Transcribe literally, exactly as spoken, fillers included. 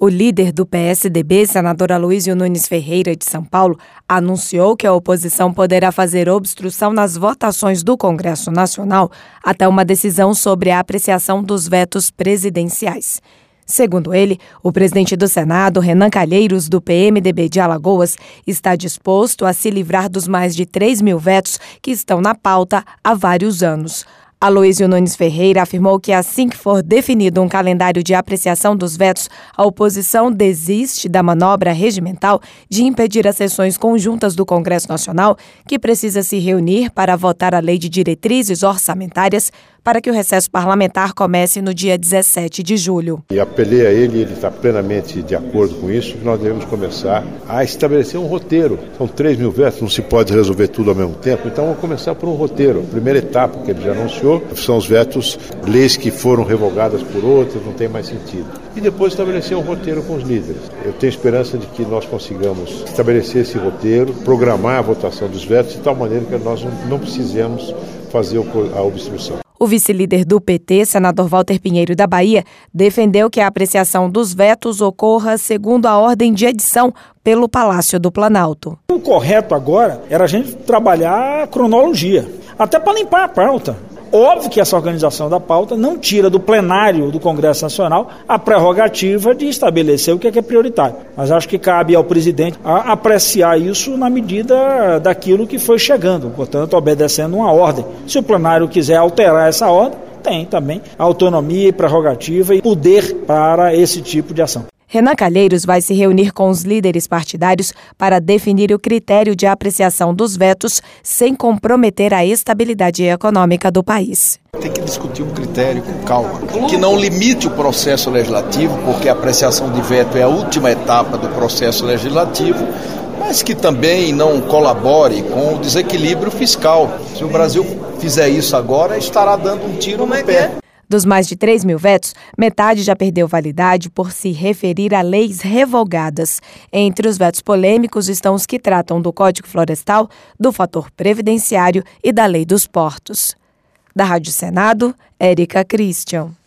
O líder do P S D B, senador Aloísio Nunes Ferreira, de São Paulo, anunciou que a oposição poderá fazer obstrução nas votações do Congresso Nacional até uma decisão sobre a apreciação dos vetos presidenciais. Segundo ele, o presidente do Senado, Renan Calheiros, do P M D B de Alagoas, está disposto a se livrar dos mais de três mil vetos que estão na pauta há vários anos. Aloísio Nunes Ferreira afirmou que assim que for definido um calendário de apreciação dos vetos, a oposição desiste da manobra regimental de impedir as sessões conjuntas do Congresso Nacional, que precisa se reunir para votar a Lei de Diretrizes Orçamentárias para que o recesso parlamentar comece no dia dezessete de julho. E apelei a ele, ele está plenamente de acordo com isso, que nós devemos começar a estabelecer um roteiro. São três mil vetos, não se pode resolver tudo ao mesmo tempo, então vamos começar por um roteiro. A primeira etapa, que ele já anunciou, são os vetos, leis que foram revogadas por outras, não tem mais sentido. E depois estabelecer um roteiro com os líderes. Eu tenho esperança de que nós consigamos estabelecer esse roteiro, programar a votação dos vetos de tal maneira que nós não precisemos fazer a obstrução. O vice-líder do P T, senador Walter Pinheiro da Bahia, defendeu que a apreciação dos vetos ocorra segundo a ordem de edição pelo Palácio do Planalto. O correto agora era a gente trabalhar a cronologia, até para limpar a pauta. Óbvio que essa organização da pauta não tira do plenário do Congresso Nacional a prerrogativa de estabelecer o que é, que é prioritário. Mas acho que cabe ao presidente a apreciar isso na medida daquilo que foi chegando, portanto, obedecendo uma ordem. Se o plenário quiser alterar essa ordem, tem também autonomia e prerrogativa e poder para esse tipo de ação. Renan Calheiros vai se reunir com os líderes partidários para definir o critério de apreciação dos vetos sem comprometer a estabilidade econômica do país. Tem que discutir um critério com calma, que não limite o processo legislativo, porque a apreciação de veto é a última etapa do processo legislativo, mas que também não colabore com o desequilíbrio fiscal. Se o Brasil fizer isso agora, estará dando um tiro no pé. Dos mais de três mil vetos, metade já perdeu validade por se referir a leis revogadas. Entre os vetos polêmicos estão os que tratam do Código Florestal, do fator previdenciário e da Lei dos Portos. Da Rádio Senado, Érica Christian.